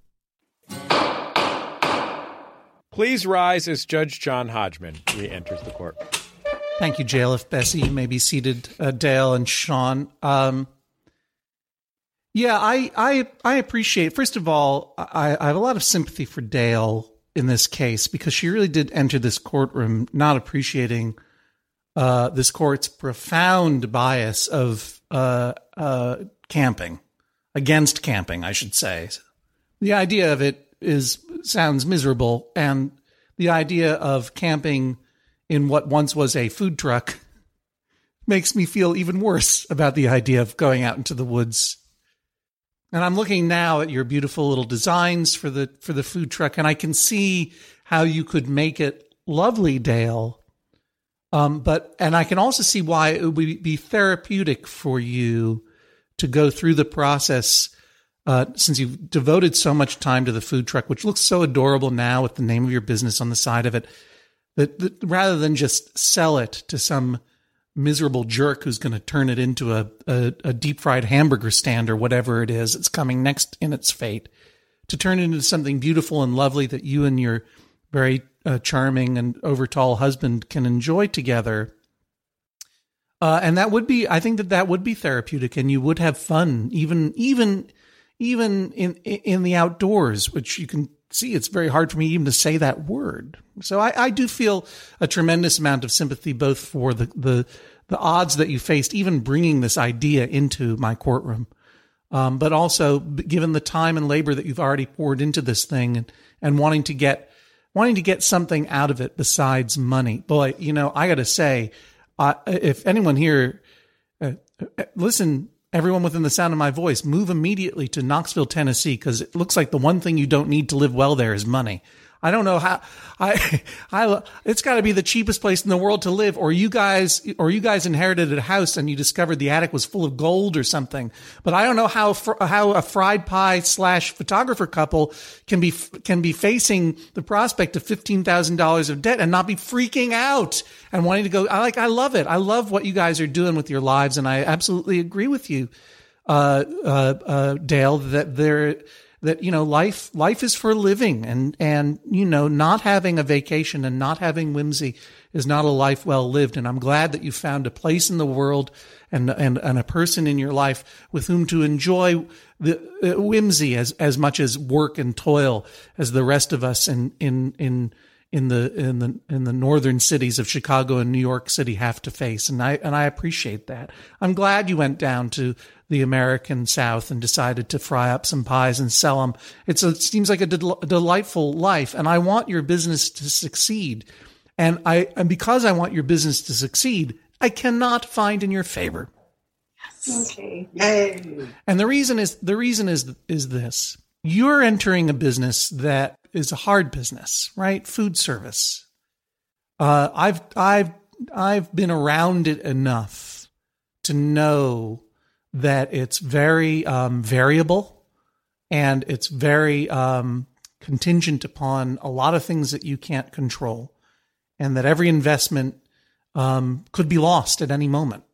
Please rise as Judge John Hodgman re-enters the court. Thank you, Jail. If Bessie, you may be seated, Dale and Sean. I appreciate, first of all, I have a lot of sympathy for Dale in this case because she really did enter this courtroom not appreciating this court's profound bias of camping. against camping, I should say. The idea of it sounds miserable, and the idea of camping in what once was a food truck makes me feel even worse about the idea of going out into the woods. And I'm looking now at your beautiful little designs for the food truck, and I can see how you could make it lovely, Dale. And I can also see why it would be therapeutic for you to go through the process, since you've devoted so much time to the food truck, which looks so adorable now with the name of your business on the side of it, that rather than just sell it to some miserable jerk who's going to turn it into a deep fried hamburger stand or whatever it is, it's coming next in its fate, to turn it into something beautiful and lovely that you and your very charming and overtall husband can enjoy together. And that would be, I think that would be therapeutic, and you would have fun, even in the outdoors, which you can see it's very hard for me even to say that word. So I do feel a tremendous amount of sympathy, both for the odds that you faced, even bringing this idea into my courtroom, but also given the time and labor that you've already poured into this thing, and wanting to get something out of it besides money. Boy, I got to say, if anyone here, listen, everyone within the sound of my voice, move immediately to Knoxville, Tennessee, because it looks like the one thing you don't need to live well there is money. I don't know how it's got to be the cheapest place in the world to live, or you guys inherited a house and you discovered the attic was full of gold or something. But I don't know how a fried pie / photographer couple can be facing the prospect of $15,000 of debt and not be freaking out and wanting to go. I love it. I love what you guys are doing with your lives, and I absolutely agree with you, Dale, that life is for living, and not having a vacation and not having whimsy is not a life well lived. And I'm glad that you found a place in the world and a person in your life with whom to enjoy the whimsy as much as work and toil as the rest of us in the northern cities of Chicago and New York City have to face. And I appreciate that. I'm glad you went down to the American South and decided to fry up some pies and sell them. It seems like a delightful life, and I want your business to succeed. And because I want your business to succeed, I cannot find in your favor. Yes. Okay. Yay. And the reason is this: you're entering a business that is a hard business, right? Food service. I've been around it enough to know that it's very variable, and it's very contingent upon a lot of things that you can't control, and that every investment could be lost at any moment.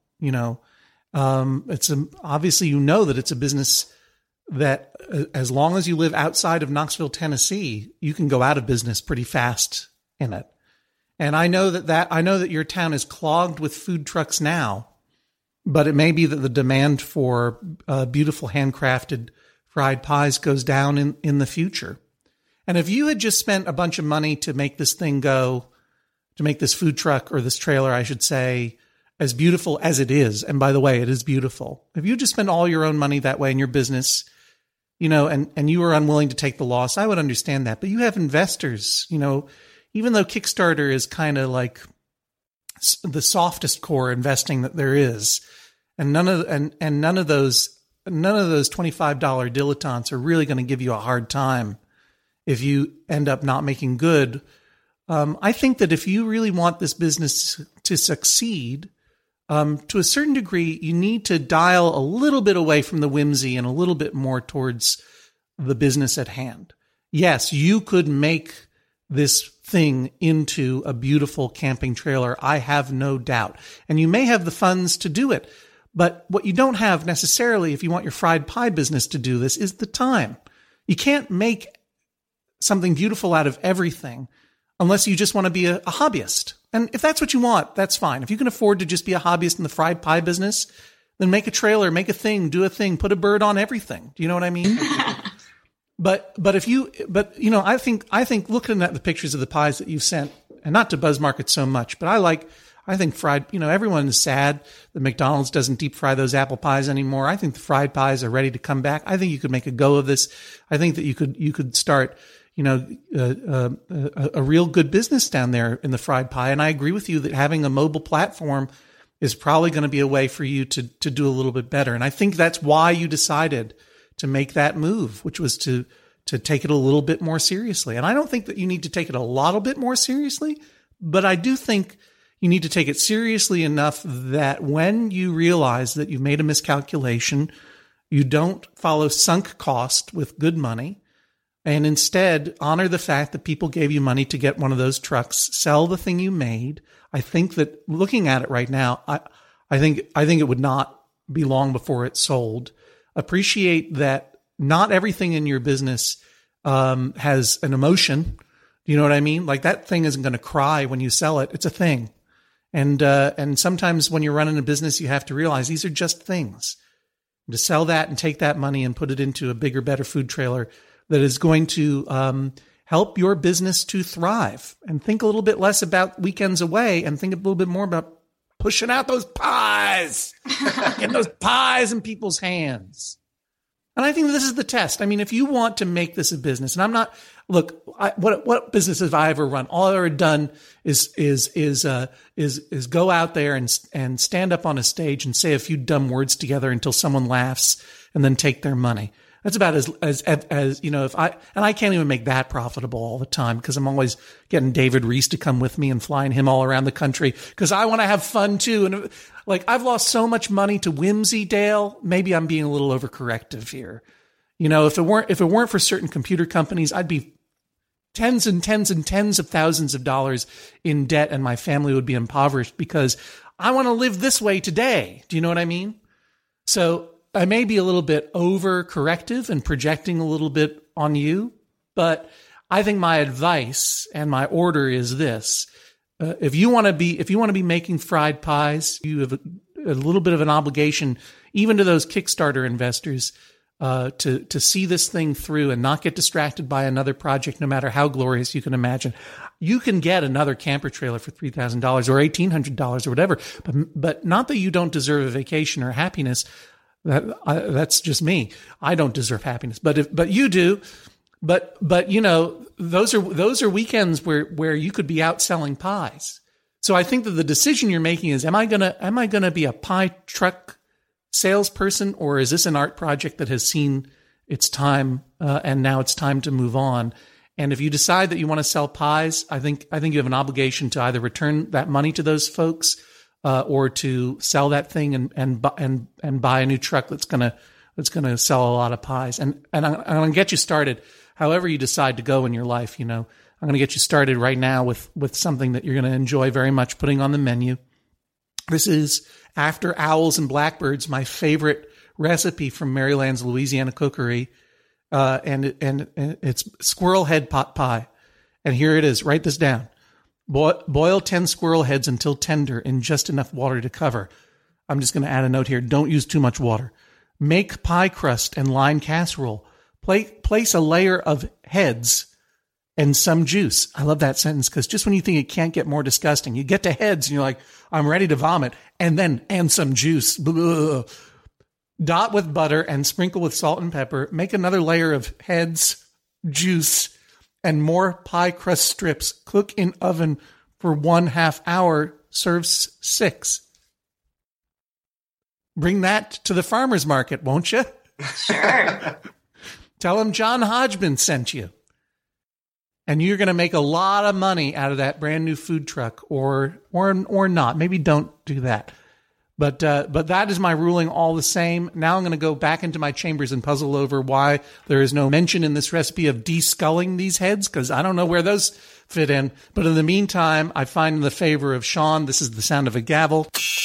Obviously that it's a business that, as long as you live outside of Knoxville, Tennessee, you can go out of business pretty fast in it. And I know that your town is clogged with food trucks now. But it may be that the demand for beautiful handcrafted fried pies goes down in the future. And if you had just spent a bunch of money to make this thing to make this food truck, or this trailer, I should say, as beautiful as it is, and by the way, it is beautiful. If you just spend all your own money that way in your business, and you were unwilling to take the loss, I would understand that. But you have investors, even though Kickstarter is kind of like the softest core investing that there is, and none of those $25 dilettantes are really going to give you a hard time if you end up not making good. I think that if you really want this business to succeed, to a certain degree, you need to dial a little bit away from the whimsy and a little bit more towards the business at hand. Yes, you could make this thing into a beautiful camping trailer, I have no doubt. And you may have the funds to do it. But what you don't have necessarily, if you want your fried pie business to do this, is the time. You can't make something beautiful out of everything unless you just want to be a hobbyist. And if that's what you want, that's fine. If you can afford to just be a hobbyist in the fried pie business, then make a trailer, make a thing, do a thing, put a bird on everything. Do you know what I mean? But I think looking at the pictures of the pies that you've sent, and not to BuzzMarket so much, but I like I think fried, everyone is sad that McDonald's doesn't deep fry those apple pies anymore. I think the fried pies are ready to come back. I think you could make a go of this. I think that you could start, a real good business down there in the fried pie. And I agree with you that having a mobile platform is probably going to be a way for you to do a little bit better. And I think that's why you decided to make that move, which was to take it a little bit more seriously. And I don't think that you need to take it a little bit more seriously, but I do think you need to take it seriously enough that when you realize that you've made a miscalculation, you don't follow sunk cost with good money, and instead honor the fact that people gave you money to get one of those trucks, sell the thing you made. I think that looking at it right now, I think it would not be long before it's sold. Appreciate that not everything in your business has an emotion. You know what I mean? Like that thing isn't going to cry when you sell it. It's a thing. And sometimes when you're running a business, you have to realize these are just things. To sell that and take that money and put it into a bigger, better food trailer that is going to help your business to thrive. And think a little bit less about weekends away and think a little bit more about pushing out those pies, getting those pies in people's hands. And I think this is the test. I mean, if you want to make this a business, and I'm not, look, what business have I ever run? All I've ever done is go out there and stand up on a stage and say a few dumb words together until someone laughs and then take their money. That's about as if I can't even make that profitable all the time because I'm always getting David Reese to come with me and flying him all around the country because I want to have fun too. And like I've lost so much money to whimsy, Dale. Maybe I'm being a little overcorrective here. If it weren't for certain computer companies, I'd be tens and tens and tens of thousands of dollars in debt and my family would be impoverished because I want to live this way today. Do you know what I mean? So I may be a little bit over-corrective and projecting a little bit on you, but I think my advice and my order is this. If you want to be making fried pies, you have a little bit of an obligation, even to those Kickstarter investors, to see this thing through and not get distracted by another project, no matter how glorious you can imagine. You can get another camper trailer for $3,000 or $1,800 or whatever, but not that you don't deserve a vacation or happiness. That's just me. I don't deserve happiness, but you do. But those are weekends where you could be out selling pies. So I think that the decision you're making is, am I gonna be a pie truck salesperson, or is this an art project that has seen its time and now it's time to move on? And if you decide that you want to sell pies, I think you have an obligation to either return that money to those folks. Or to sell that thing and buy a new truck that's gonna sell a lot of pies. And I'm gonna get you started. However you decide to go in your life, I'm gonna get you started right now with something that you're gonna enjoy very much putting on the menu. This is After Owls and Blackbirds, my favorite recipe from Maryland's Louisiana Cookery, and it's squirrel head pot pie. And here it is. Write this down. Boil 10 squirrel heads until tender in just enough water to cover. I'm just going to add a note here. Don't use too much water. Make pie crust and line casserole. Place a layer of heads and some juice. I love that sentence because just when you think it can't get more disgusting, you get to heads and you're like, I'm ready to vomit. And some juice. Blah. Dot with butter and sprinkle with salt and pepper. Make another layer of heads, juice, and more pie crust strips. Cook in oven for 1/2 hour. Serves 6. Bring that to the farmer's market, won't you? Sure. Tell them John Hodgman sent you. And you're going to make a lot of money out of that brand new food truck, or not. Maybe don't do that. But that is my ruling all the same. Now I'm going to go back into my chambers and puzzle over why there is no mention in this recipe of desculling these heads, because I don't know where those fit in. But in the meantime, I find in the favor of Sean, this is the sound of a gavel.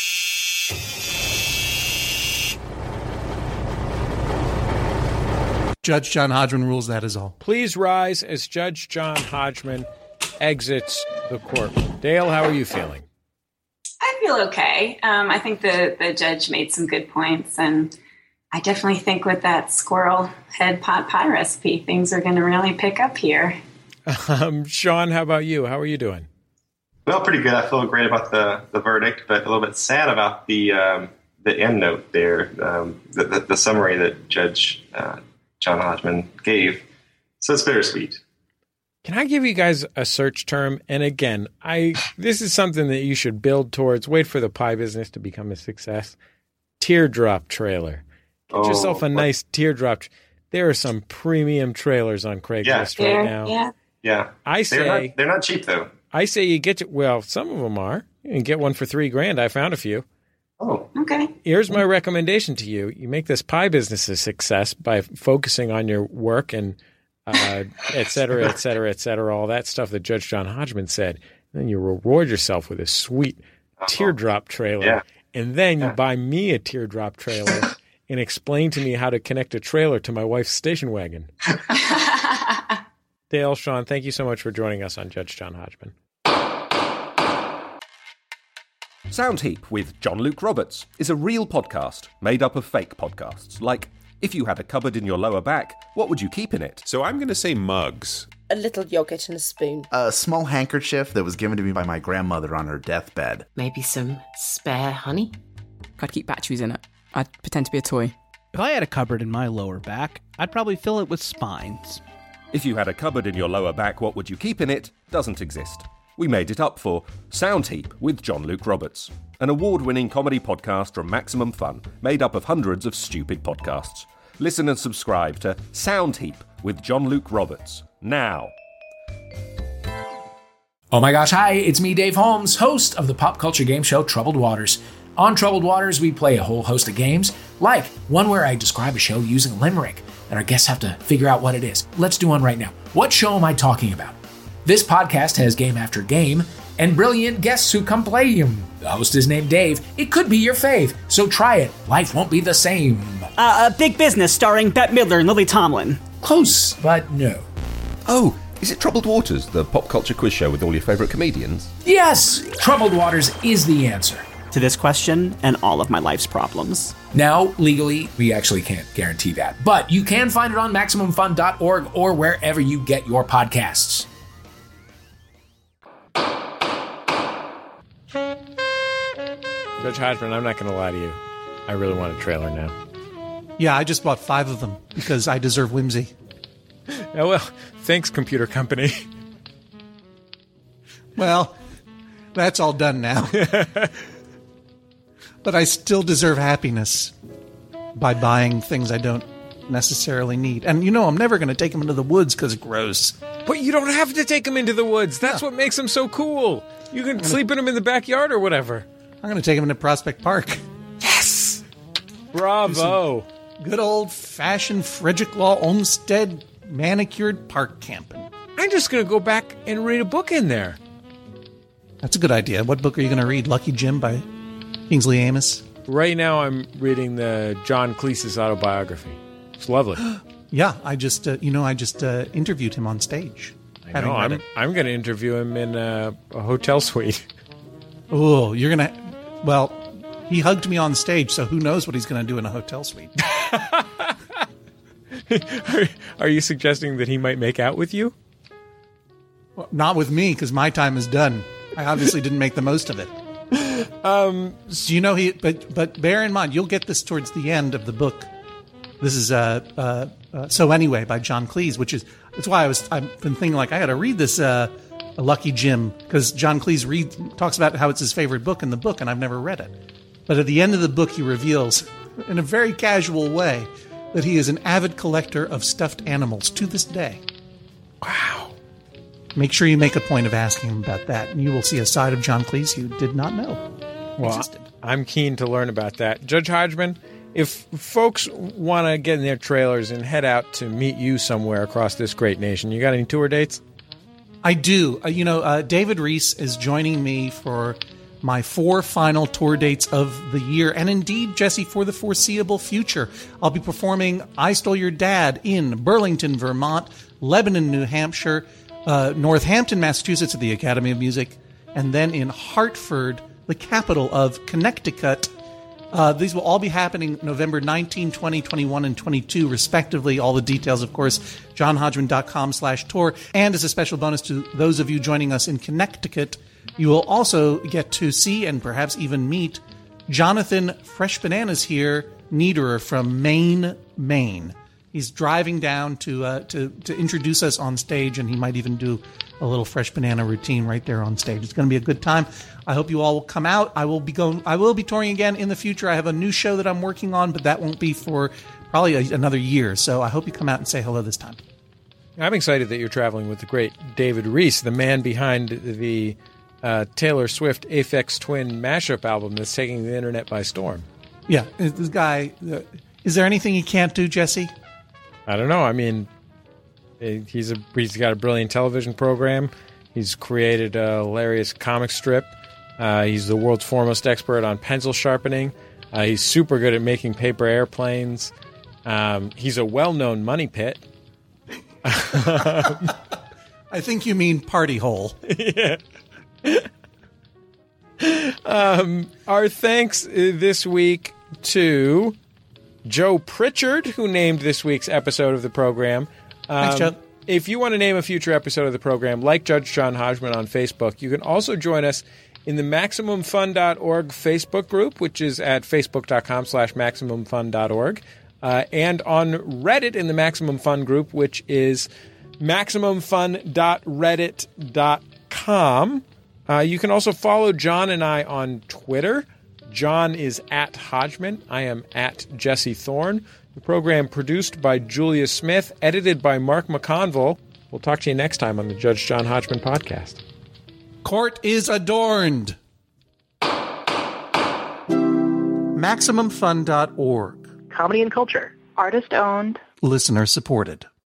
Judge John Hodgman rules, that is all. Please rise as Judge John Hodgman exits the courtroom. Dale, how are you feeling? I feel okay. I think the judge made some good points, and I definitely think with that squirrel head pot pie recipe, things are going to really pick up here. Sean, how about you? How are you doing? Well, pretty good. I feel great about the verdict, but a little bit sad about the end note there, the summary that Judge John Hodgman gave. So it's bittersweet. Can I give you guys a search term? And again, this is something that you should build towards. Wait for the pie business to become a success. Teardrop trailer. Get yourself a nice teardrop. There are some premium trailers on Craigslist right now. Yeah. I say they're not cheap though. I say you get some of them are. You can get one for $3,000. I found a few. Oh, okay. Here's my recommendation to you. You make this pie business a success by focusing on your work and et cetera, et cetera, et cetera, all that stuff that Judge John Hodgman said. And then you reward yourself with a sweet teardrop trailer. Yeah. And then you buy me a teardrop trailer and explain to me how to connect a trailer to my wife's station wagon. Dale, Sean, thank you so much for joining us on Judge John Hodgman. Soundheap with John Luke Roberts is a real podcast made up of fake podcasts. Like, if you had a cupboard in your lower back, what would you keep in it? So I'm going to say mugs. A little yogurt and a spoon. A small handkerchief that was given to me by my grandmother on her deathbed. Maybe some spare honey? I'd keep batteries in it. I'd pretend to be a toy. If I had a cupboard in my lower back, I'd probably fill it with spines. If you had a cupboard in your lower back, what would you keep in it? Doesn't exist. We made it up for Soundheap with John Luke Roberts, an award-winning comedy podcast from Maximum Fun, made up of hundreds of stupid podcasts. Listen and subscribe to Soundheap with John Luke Roberts now. Oh my gosh, hi, it's me, Dave Holmes, host of the pop culture game show Troubled Waters. On Troubled Waters, we play a whole host of games, like one where I describe a show using a limerick, and our guests have to figure out what it is. Let's do one right now. What show am I talking about? This podcast has game after game, and brilliant guests who come play them. The host is named Dave. It could be your fave, so try it. Life won't be the same. Big Business starring Bette Midler and Lily Tomlin. Close, but no. Oh, is it Troubled Waters, the pop culture quiz show with all your favourite comedians? Yes, Troubled Waters is the answer to this question and all of my life's problems. Now, legally, we actually can't guarantee that, but you can find it on MaximumFun.org or wherever you get your podcasts. Judge Hodgman, I'm not going to lie to you. I really want a trailer now. Yeah, I just bought 5 of them because I deserve whimsy. Oh, well, thanks, computer company. Well, that's all done now. But I still deserve happiness by buying things I don't necessarily need. And I'm never going to take them into the woods because it's gross. But you don't have to take them into the woods. That's what makes them so cool. You can sleep in them in the backyard or whatever. I'm going to take them into Prospect Park. Yes! Bravo. Good old-fashioned Frederick Law Olmsted manicured park camping. I'm just going to go back and read a book in there. That's a good idea. What book are you going to read? Lucky Jim by Kingsley Amis? Right now I'm reading the John Cleese's autobiography. It's lovely. Yeah, I just interviewed him on stage. I know. I'm going to interview him in a hotel suite. Oh, you're going to... Well, he hugged me on stage, so who knows what he's going to do in a hotel suite. Are you suggesting that he might make out with you? Well, not with me, because my time is done. I obviously didn't make the most of it. So but bear in mind, you'll get this towards the end of the book. This is So Anyway by John Cleese, that's why I've been thinking I got to read this Lucky Jim, because John Cleese talks about how it's his favorite book in the book, and I've never read it. But at the end of the book, he reveals in a very casual way that he is an avid collector of stuffed animals to this day. Wow. Make sure you make a point of asking him about that, and you will see a side of John Cleese you did not know existed. I'm keen to learn about that. Judge Hodgman, if folks want to get in their trailers and head out to meet you somewhere across this great nation, you got any tour dates? I do. David Reese is joining me for my 4 final tour dates of the year, and indeed, Jesse, for the foreseeable future. I'll be performing I Stole Your Dad in Burlington, Vermont, Lebanon, New Hampshire, Northampton, Massachusetts at the Academy of Music, and then in Hartford, the capital of Connecticut. These will all be happening November 19, 20, 21, and 22, respectively. All the details, of course, johnhodgman.com/tour. And as a special bonus to those of you joining us in Connecticut, You will also get to see and perhaps even meet Jonathan Fresh Bananas here, Niederer from Maine. He's driving down to introduce us on stage, and he might even do a little Fresh Banana routine right there on stage. It's going to be a good time. I hope you all will come out. I will be touring again in the future. I have a new show that I'm working on, but that won't be for probably another year. So I hope you come out and say hello this time. I'm excited that you're traveling with the great David Reese, the man behind the Taylor Swift Aphex Twin mashup album that's taking the internet by storm. Yeah, this guy. Is there anything he can't do, Jesse? I don't know. I mean, he's got a brilliant television program. He's created a hilarious comic strip. He's the world's foremost expert on pencil sharpening. He's super good at making paper airplanes. He's a well-known money pit. I think you mean party hole. Yeah. Our thanks this week to Joe Pritchard, who named this week's episode of the program. Thanks, Joe. If you want to name a future episode of the program, like Judge John Hodgman on Facebook, you can also join us in the MaximumFun.org Facebook group, which is at facebook.com/MaximumFun.org, and on Reddit in the Maximum Fun group, which is MaximumFun.reddit.com. You can also follow John and I on Twitter. John is at Hodgman. I am at Jesse Thorne. The program produced by Julia Smith, edited by Mark McConville. We'll talk to you next time on the Judge John Hodgman podcast. Court is adorned. MaximumFun.org. Comedy and culture. Artist owned. Listener supported.